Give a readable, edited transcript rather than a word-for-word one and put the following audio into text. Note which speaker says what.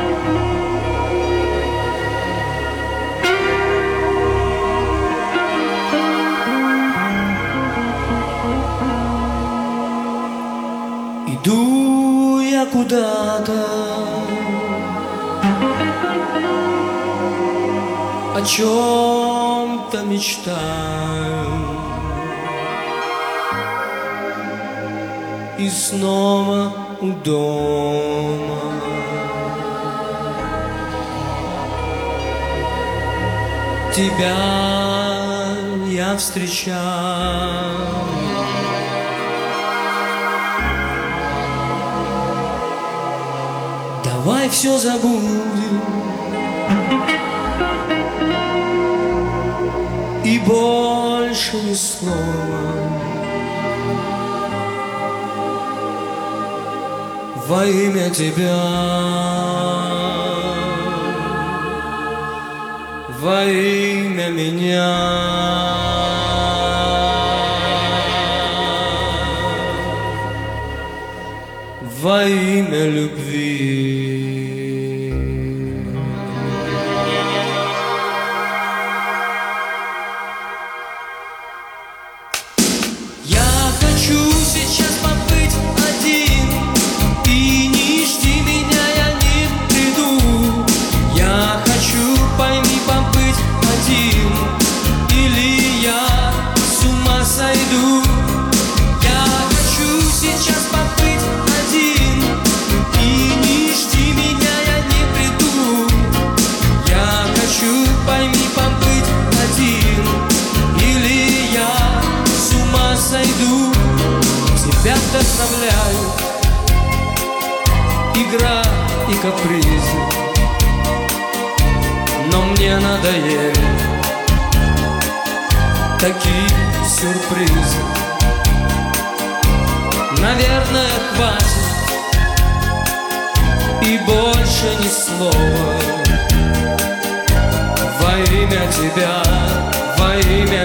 Speaker 1: Иду я куда-то, о чем-то мечтаю, и снова у дома тебя я встречаю. Давай все забудем и больше ни слова. Во имя тебя, во имя меня, во имя любви. Я хочу сейчас побыть один, и не жди меня, я не приду. Я хочу, пойми, побыть один, или я с ума сойду. Я хочу сейчас побыть один, и не жди меня, я не приду. Я хочу, пойми, побыть один, или я с ума сойду. Тебя вдохновляют игра и капризы, но мне надоели такие сюрпризы. Наверное, хватит и больше ни слова. Во имя тебя, во имя